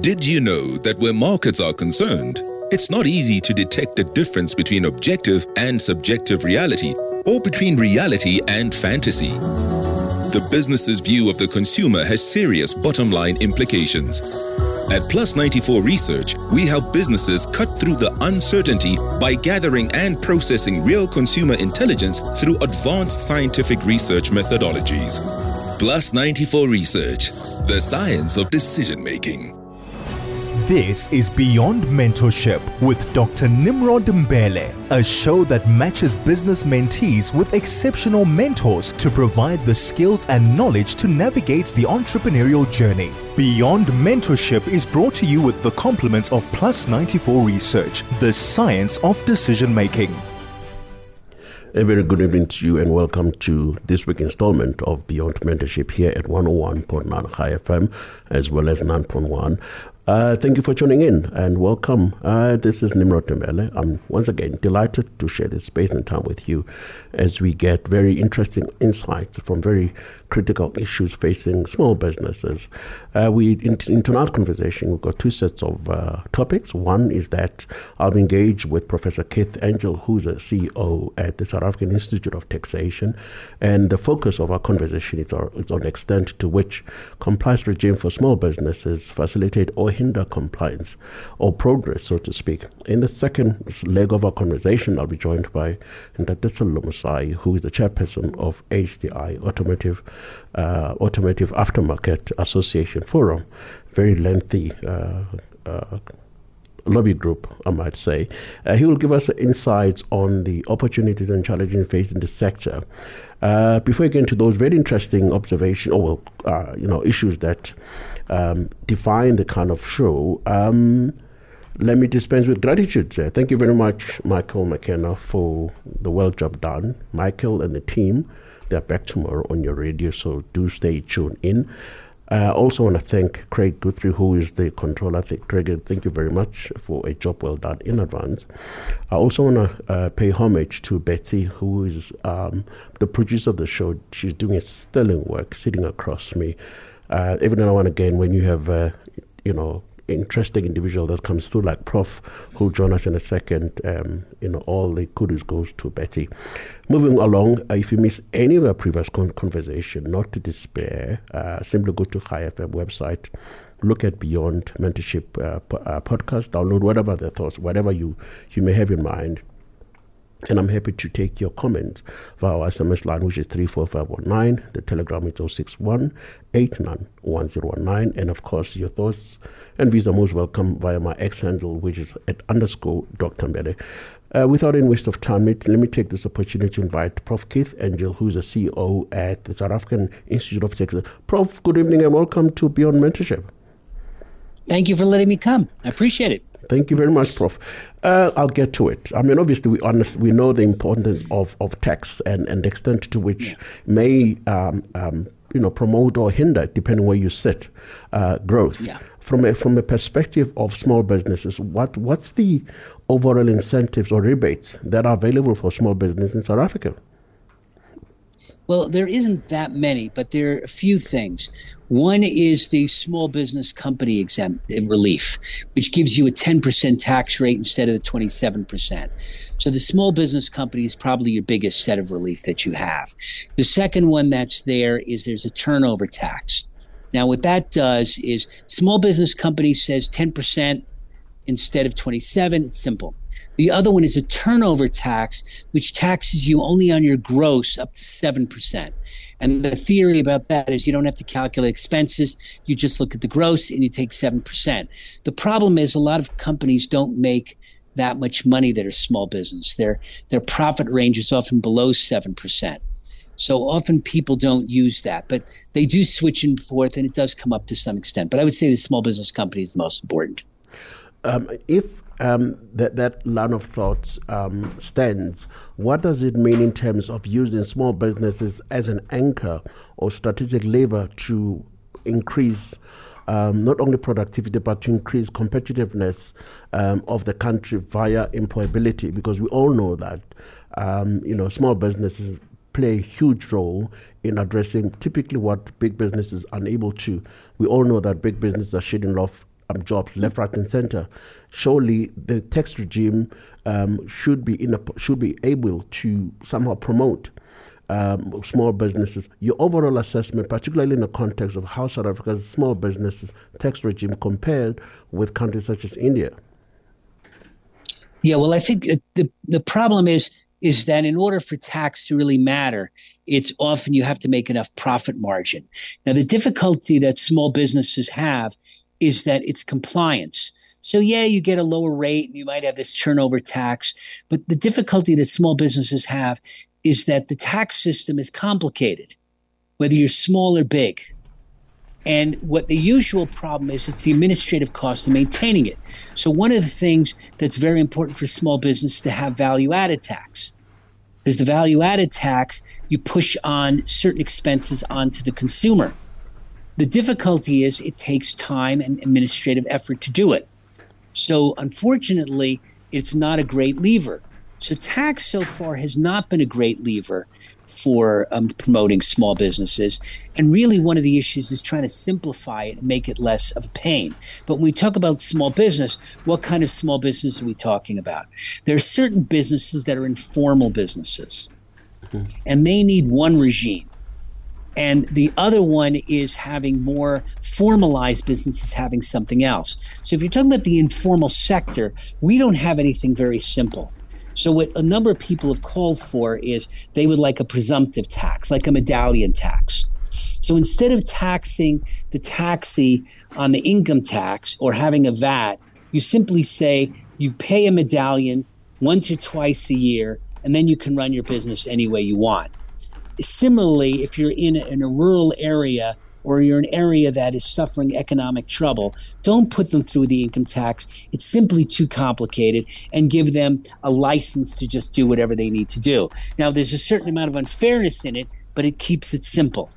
Did you know that where markets are concerned, it's not easy to detect the difference between objective and subjective reality, or between reality and fantasy? The business's view of the consumer has serious bottom-line implications. At Plus 94 Research, we help businesses cut through the uncertainty by gathering and processing real consumer intelligence through advanced scientific research methodologies. Plus 94 Research, the science of decision-making. This is Beyond Mentorship with Dr. Nimrod Mbele, a show that matches business mentees with exceptional mentors to provide the skills and knowledge to navigate the entrepreneurial journey. Beyond Mentorship is brought to you with the compliments of Plus 94 Research, the science of decision making. A very good evening to you and welcome to this week's installment of Beyond Mentorship here at 101.9 High FM as well as 9.1. Thank you for tuning in and welcome. This is Nimrod Mbele. I'm once again delighted to share this space and time with you as we get very interesting insights from very critical issues facing small businesses. In tonight's conversation, we've got two sets of topics. One is that I'll be engaged with Professor Keith Angel, who's a CEO at the South African Institute of Taxation. And the focus of our conversation is on the extent to which compliance regime for small businesses facilitate or hinder compliance or progress, so to speak. In the second leg of our conversation, I'll be joined by Ntatesa Lomusai, who is the chairperson of HDI Automotive Aftermarket Association Forum. Very lengthy lobby group, I might say. He will give us insights on the opportunities and challenges facing the sector. Before we get into those very interesting observations or issues that define the kind of show, let me dispense with gratitude. Thank you very much, Michael McKenna, for the well job done. Michael and the team, they're back tomorrow on your radio, so do stay tuned in. I also want to thank Craig Guthrie, who is the controller. Craig, thank you very much for a job well done in advance. I also want to pay homage to Betsy, who is the producer of the show. She's doing a sterling work sitting across me. Every now and again, when you have, interesting individual that comes through like Prof, who'll join us in a second, all the kudos goes to Betty. Moving along, if you miss any of our previous conversation, not to despair, simply go to High FM website, look at Beyond Mentorship podcast, download whatever the thoughts, whatever you may have in mind. And I'm happy to take your comments via our SMS line, which is 34519. The Telegram is 061-891019. And of course, your thoughts and views are most welcome via my X handle, which is at _Dr. Mbele. Without any waste of time, let me take this opportunity to invite Prof. Keith Angel, who is a CEO at the South African Institute of Taxation. Prof, good evening and welcome to Beyond Mentorship. Thank you for letting me come. I appreciate it. Thank you very much, Prof. I'll get to it. I mean, obviously, we know the importance of tax and the extent to which may promote or hinder, depending where you sit, growth. Yeah. From a perspective of small businesses, what's the overall incentives or rebates that are available for small business in South Africa? Well, there isn't that many, but there are a few things. One is the small business company exempt relief, which gives you a 10% tax rate instead of the 27%. So the small business company is probably your biggest set of relief that you have. The second one that's there's a turnover tax. Now, what that does is small business company says 10% instead of 27. It's simple. The other one is a turnover tax, which taxes you only on your gross up to 7%. And the theory about that is you don't have to calculate expenses. You just look at the gross and you take 7%. The problem is a lot of companies don't make that much money that are small business. Their profit range is often below 7%. So often people don't use that, but they do switch and forth, and it does come up to some extent. But I would say the small business company is the most important. If that line of thought stands, what does it mean in terms of using small businesses as an anchor or strategic lever to increase not only productivity but to increase competitiveness of the country via employability? Because we all know that small businesses play a huge role in addressing typically what big businesses are unable to. We all know that big businesses are shedding off jobs left, right, and center. Surely the tax regime should be able to somehow promote small businesses. Your overall assessment, particularly in the context of how South Africa's small businesses tax regime compared with countries such as India. Yeah, well, I think the problem is that in order for tax to really matter, it's often you have to make enough profit margin. Now, the difficulty that small businesses have is that it's compliance. So, yeah, you get a lower rate and you might have this turnover tax. But the difficulty that small businesses have is that the tax system is complicated, whether you're small or big. And what the usual problem is, it's the administrative cost of maintaining it. So one of the things that's very important for small business to have value-added tax. Because the value-added tax, you push on certain expenses onto the consumer. The difficulty is it takes time and administrative effort to do it. So unfortunately, it's not a great lever. So tax so far has not been a great lever for promoting small businesses. And really one of the issues is trying to simplify it and make it less of a pain. But when we talk about small business, what kind of small business are we talking about? There are certain businesses that are informal businesses, and they need one regime. And the other one is having more formalized businesses having something else. So if you're talking about the informal sector, we don't have anything very simple. So what a number of people have called for is they would like a presumptive tax, like a medallion tax. So instead of taxing the taxi on the income tax or having a VAT, you simply say you pay a medallion once or twice a year, and then you can run your business any way you want. Similarly, if you're in a rural area or you're an area that is suffering economic trouble, don't put them through the income tax. It's simply too complicated, and give them a license to just do whatever they need to do. Now, there's a certain amount of unfairness in it, but it keeps it simple.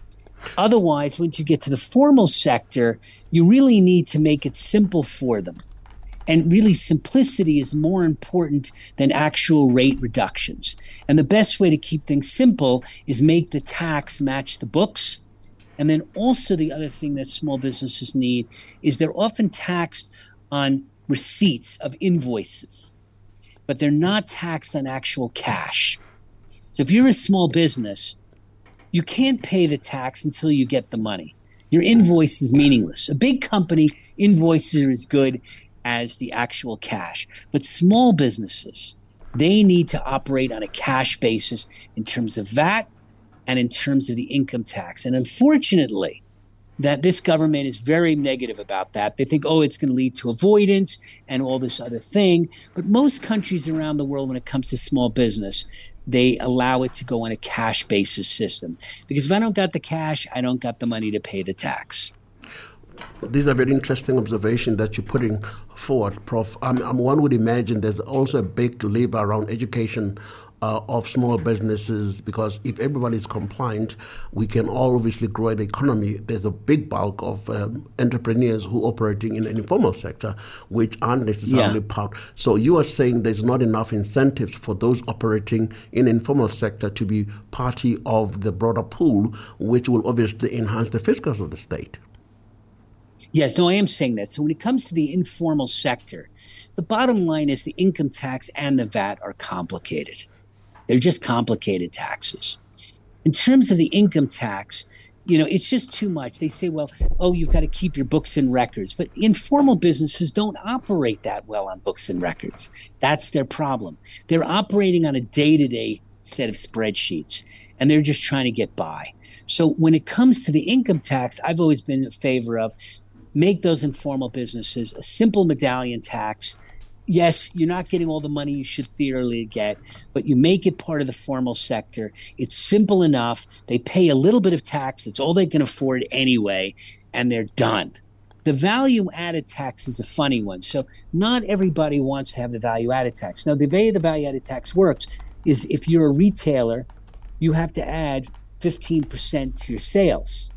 Otherwise, once you get to the formal sector, you really need to make it simple for them. And really, simplicity is more important than actual rate reductions. And the best way to keep things simple is make the tax match the books. And then also the other thing that small businesses need is they're often taxed on receipts of invoices, but they're not taxed on actual cash. So if you're a small business, you can't pay the tax until you get the money. Your invoice is meaningless. A big company, invoices are as good as the actual cash. But small businesses, they need to operate on a cash basis in terms of VAT and in terms of the income tax. And unfortunately, that this government is very negative about that. They think, it's going to lead to avoidance and all this other thing. But most countries around the world, when it comes to small business, they allow it to go on a cash basis system. Because if I don't got the cash, I don't got the money to pay the tax. These are very interesting observations that you're putting forward, Prof. One would imagine there's also a big lever around education of small businesses, because if everybody is compliant, we can all obviously grow the economy. There's a big bulk of entrepreneurs who are operating in an informal sector, which aren't necessarily part. So you are saying there's not enough incentives for those operating in informal sector to be party of the broader pool, which will obviously enhance the fiscals of the state. Yes, no, I am saying that. So when it comes to the informal sector, the bottom line is the income tax and the VAT are complicated. They're just complicated taxes. In terms of the income tax, it's just too much. They say, you've got to keep your books and records. But informal businesses don't operate that well on books and records. That's their problem. They're operating on a day-to-day set of spreadsheets, and they're just trying to get by. So when it comes to the income tax, I've always been in favor of make those informal businesses a simple medallion tax. Yes, you're not getting all the money you should theoretically get, but you make it part of the formal sector. It's simple enough. They pay a little bit of tax. That's all they can afford anyway, and they're done. The value-added tax is a funny one. So not everybody wants to have the value-added tax. Now, the way the value-added tax works is if you're a retailer, you have to add 15% to your sales.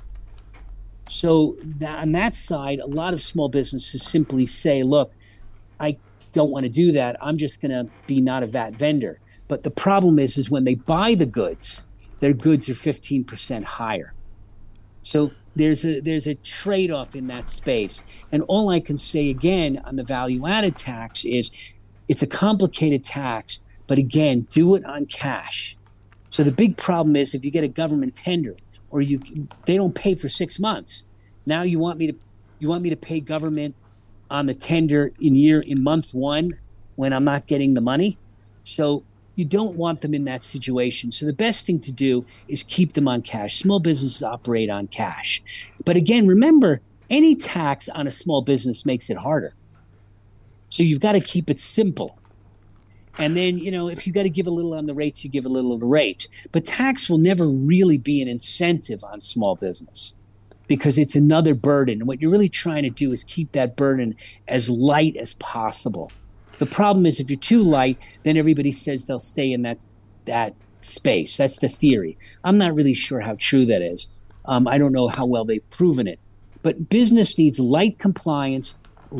So on that side, a lot of small businesses simply say, look, I don't want to do that. I'm just going to be not a VAT vendor. But the problem is when they buy the goods, their goods are 15% higher. So there's a trade-off in that space. And all I can say again on the value-added tax is it's a complicated tax, but again, do it on cash. So the big problem is if you get a government tender or they don't pay for 6 months. Now you want me to pay government on the tender in month 1 when I'm not getting the money. So you don't want them in that situation. So the best thing to do is keep them on cash. Small businesses operate on cash. But again, remember, any tax on a small business makes it harder. So you've got to keep it simple. And then, if you got to give a little on the rates, you give a little on the rates. But tax will never really be an incentive on small business because it's another burden. And what you're really trying to do is keep that burden as light as possible. The problem is if you're too light, then everybody says they'll stay in that space. That's the theory. I'm not really sure how true that is. I don't know how well they've proven it. But business needs light compliance,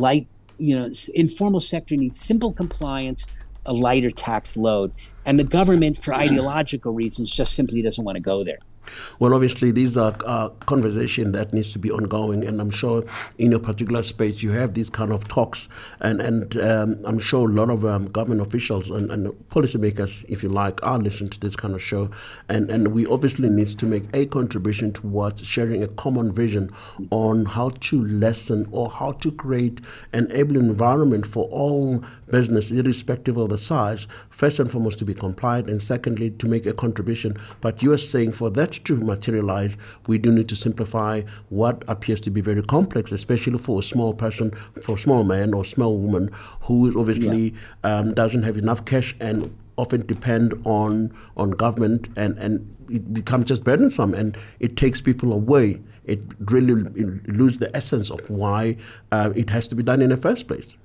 informal sector needs simple compliance, a lighter tax load. And the government, for ideological reasons, just simply doesn't want to go there. Well, obviously, these are conversation that needs to be ongoing, and I'm sure in your particular space you have these kind of talks, and I'm sure a lot of government officials and policymakers, if you like, are listening to this kind of show, and we obviously need to make a contribution towards sharing a common vision on how to lessen or how to create an enabling environment for all business, irrespective of the size, first and foremost to be compliant, and secondly to make a contribution. But you are saying for that to materialize, we do need to simplify what appears to be very complex, especially for a small person, for a small man or small woman who is obviously doesn't have enough cash and often depend on government, and it becomes just burdensome and it takes people away. It really loses the essence of why it has to be done in the first place.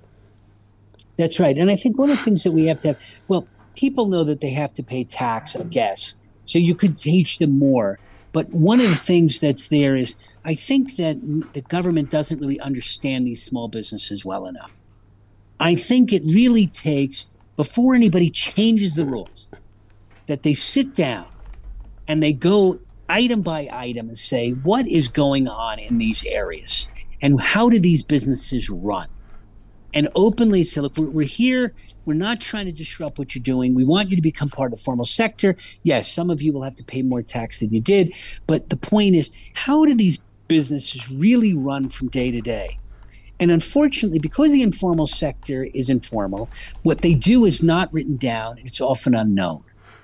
That's right. And I think one of the things that we have to have, people know that they have to pay tax, I guess. So you could teach them more. But one of the things that's there is I think that the government doesn't really understand these small businesses well enough. I think it really takes, before anybody changes the rules, that they sit down and they go item by item and say, what is going on in these areas? And how do these businesses run? And openly say, look, we're here. We're not trying to disrupt what you're doing. We want you to become part of the formal sector. Yes, some of you will have to pay more tax than you did. But the point is, how do these businesses really run from day to day? And unfortunately, because the informal sector is informal, what they do is not written down. It's often unknown.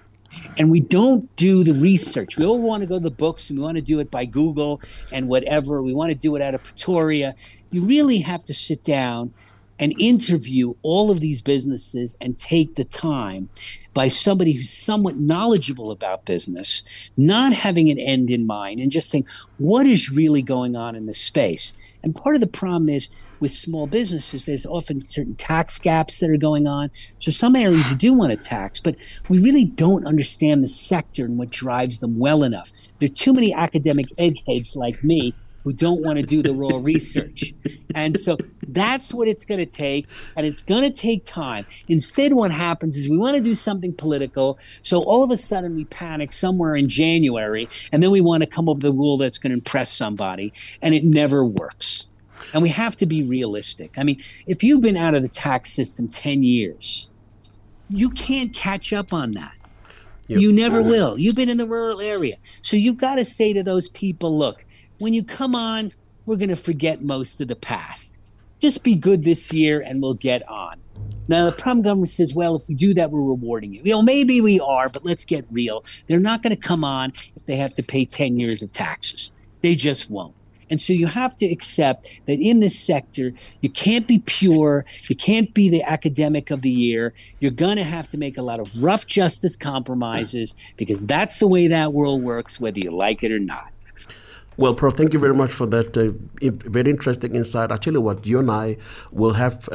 And we don't do the research. We all want to go to the books and we want to do it by Google and whatever. We want to do it out of Pretoria. You really have to sit down and interview all of these businesses and take the time by somebody who's somewhat knowledgeable about business, not having an end in mind and just saying, what is really going on in this space? And part of the problem is with small businesses, there's often certain tax gaps that are going on. So some areas you do want to tax, but we really don't understand the sector and what drives them well enough. There are too many academic eggheads like me who don't want to do the raw research. And so that's what it's going to take, and it's going to take time. Instead, what happens is we want to do something political, so all of a sudden we panic somewhere in January, and then we want to come up with a rule that's going to impress somebody, and it never works. And we have to be realistic. I mean, if you've been out of the tax system 10 years, you can't catch up on that. Yep. You never will. You've been in the rural area. So you've got to say to those people, look, when you come on, we're going to forget most of the past. Just be good this year and we'll get on. Now, the problem government says, well, if we do that, we're rewarding you. Maybe we are, but let's get real. They're not going to come on if they have to pay 10 years of taxes. They just won't. And so you have to accept that in this sector, you can't be pure. You can't be the academic of the year. You're going to have to make a lot of rough justice compromises because that's the way that world works, whether you like it or not. Well, Prof, thank you very much for that very interesting insight. I tell you what, you and I will have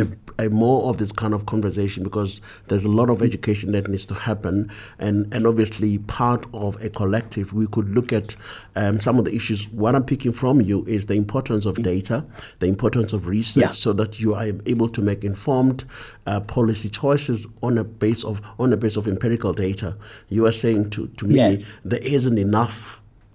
a more of this kind of conversation because there's a lot of education that needs to happen. And obviously, part of a collective, we could look at some of the issues. What I'm picking from you is the importance of data, the importance of research, so that you are able to make informed policy choices on a base of empirical data. You are saying to me, there isn't enough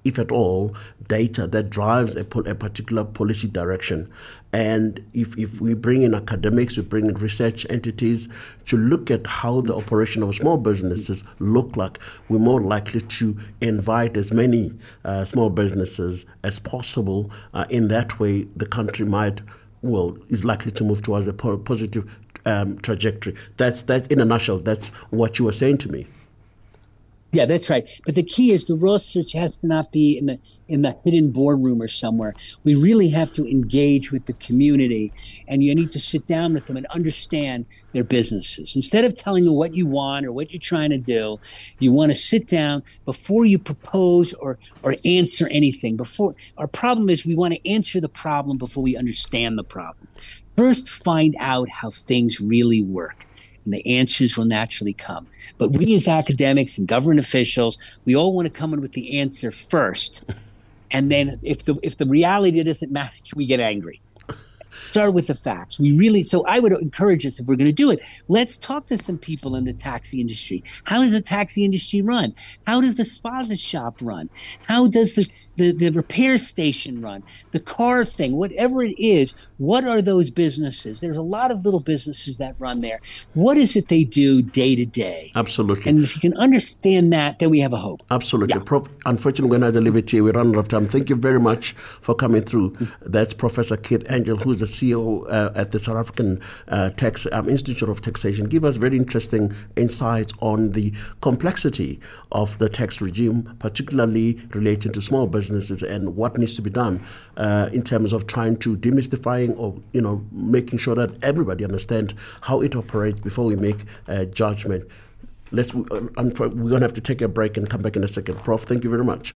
if at all, data that drives a particular policy direction. And if we bring in academics, we bring in research entities to look at how the operation of small businesses look like, we're more likely to invite as many small businesses as possible. In that way, the country is likely to move towards a positive trajectory. That's in a nutshell. That's what you were saying to me. Yeah, that's right. But the key is the research has to not be in the hidden boardroom or somewhere. We really have to engage with the community, and you need to sit down with them and understand their businesses. Instead of telling them what you want or what you're trying to do, you want to sit down before you propose or answer anything. Our problem is we want to answer the problem before we understand the problem. First, find out how things really work, and the answers will naturally come. But we as academics and government officials, we all want to come in with the answer first. And then if the reality doesn't match, we get angry. Start with the facts. So I would encourage us, if we're going to do it, let's talk to some people in the taxi industry. How does the taxi industry run? How does the spaza shop run? How does the repair station run? The car thing, whatever it is, what are those businesses? There's a lot of little businesses that run there. What is it they do day to day? Absolutely. And if you can understand that, then we have a hope. Absolutely. Yeah. Prof, unfortunately, we're not at liberty. We run out of time. Thank you very much for coming through. That's Professor Keith Angel, who's the CEO at the South African Institute of Taxation. Give us very interesting insights on the complexity of the tax regime, particularly relating to small businesses and what needs to be done in terms of trying to demystifying or making sure that everybody understands how it operates before we make a judgment. We're going to have to take a break and come back in a second. Prof, thank you very much.